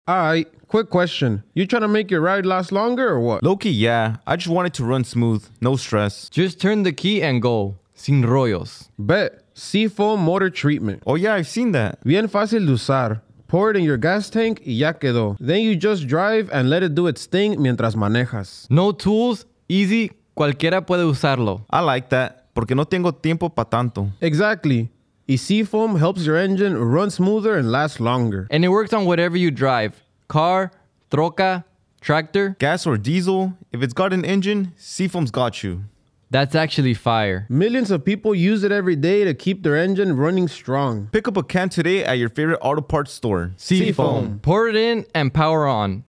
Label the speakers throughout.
Speaker 1: Alright, quick question. You trying to make your ride last longer or what?
Speaker 2: Low-key, yeah. I just want it to run smooth, no stress.
Speaker 3: Just turn the key and go. Sin rollos.
Speaker 1: Bet. Seafoam motor treatment.
Speaker 2: Oh yeah, I've seen that.
Speaker 1: Bien fácil de usar. Pour it in your gas tank y ya quedó. Then you just drive and let it do its thing mientras manejas.
Speaker 3: No tools, easy, cualquiera puede usarlo.
Speaker 2: I like that, porque no tengo tiempo pa' tanto.
Speaker 1: Exactly. Y Seafoam helps your engine run smoother and last longer.
Speaker 3: And it works on whatever you drive. Car, troca, tractor.
Speaker 2: Gas or diesel, if it's got an engine, Seafoam's got you.
Speaker 3: That's actually fire.
Speaker 1: Millions of people use it every day to keep their engine running strong.
Speaker 2: Pick up a can today at your favorite auto parts store.
Speaker 3: Seafoam. Pour it in and power on.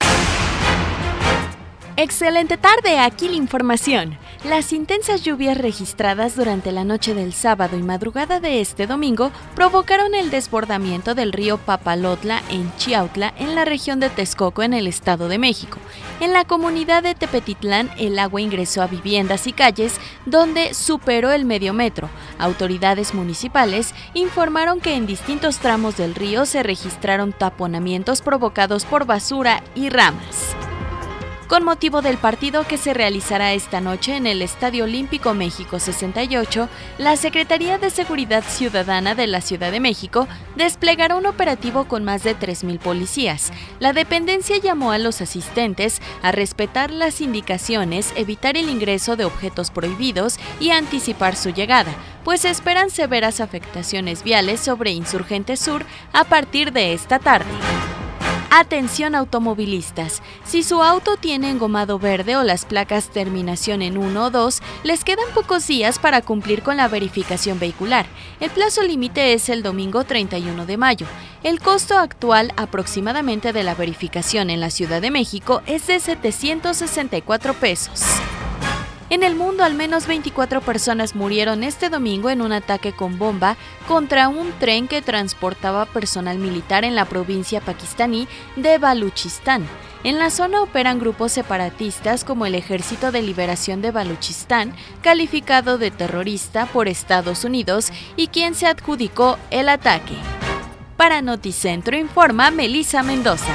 Speaker 4: Excelente tarde, aquí la información. Las intensas lluvias registradas durante la noche del sábado y madrugada de este domingo provocaron el desbordamiento del río Papalotla en Chiautla, en la región de Texcoco, en el Estado de México. En la comunidad de Tepetitlán, el agua ingresó a viviendas y calles, donde superó el medio metro. Autoridades municipales informaron que en distintos tramos del río se registraron taponamientos provocados por basura y ramas. Con motivo del partido que se realizará esta noche en el Estadio Olímpico México 68, la Secretaría de Seguridad Ciudadana de la Ciudad de México desplegará un operativo con más de 3,000 policías. La dependencia llamó a los asistentes a respetar las indicaciones, evitar el ingreso de objetos prohibidos y anticipar su llegada, pues esperan severas afectaciones viales sobre Insurgente Sur a partir de esta tarde. Atención automovilistas, si su auto tiene engomado verde o las placas terminación en 1 o 2, les quedan pocos días para cumplir con la verificación vehicular. El plazo límite es el domingo 31 de mayo. El costo actual aproximadamente de la verificación en la Ciudad de México es de 764 pesos. En el mundo, al menos 24 personas murieron este domingo en un ataque con bomba contra un tren que transportaba personal militar en la provincia pakistaní de Baluchistán. En la zona operan grupos separatistas como el Ejército de Liberación de Baluchistán, calificado de terrorista por Estados Unidos y quien se adjudicó el ataque. Para Noticentro informa Melissa Mendoza.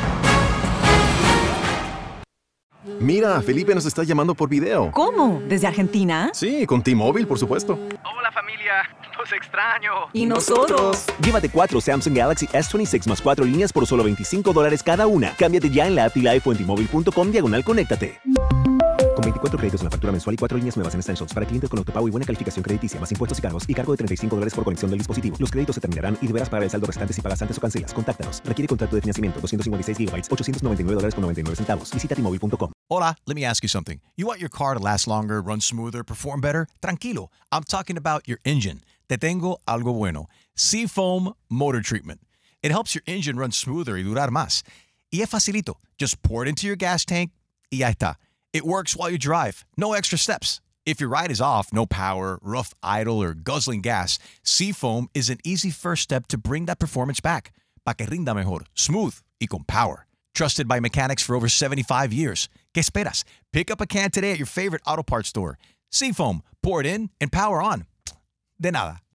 Speaker 5: Mira, Felipe nos está llamando por video.
Speaker 6: ¿Cómo? ¿Desde Argentina?
Speaker 5: Sí, con T-Mobile, por supuesto.
Speaker 7: Hola familia, los extraño.
Speaker 6: ¿Y nosotros?
Speaker 8: Llévate 4 Samsung Galaxy S26 más 4 líneas por solo $25 cada una. Cámbiate ya en la app T-Life o en T-Mobile.com/conéctate. Con 24 créditos en la factura mensual y 4 líneas nuevas en Essentials para clientes con autopago y buena calificación crediticia, más impuestos y cargos, y cargo de $35 por conexión del dispositivo. Los créditos se terminarán y deberás pagar el saldo restante si pagas antes o cancelas. Contáctanos. Requiere contrato de financiamiento. 256 GB, $899.99. Visita T-Mobile.com.
Speaker 9: Hola, let me ask you something. You want your car to last longer, run smoother, perform better? Tranquilo. I'm talking about your engine. Te tengo algo bueno. Seafoam Motor Treatment. It helps your engine run smoother y durar más. Y es facilito. Just pour it into your gas tank y ya está. It works while you drive. No extra steps. If your ride is off, no power, rough idle, or guzzling gas, Seafoam is an easy first step to bring that performance back. Pa' que rinda mejor, smooth y con power. Trusted by mechanics for over 75 years. ¿Qué esperas? Pick up a can today at your favorite auto parts store. Seafoam, pour it in and power on. De nada.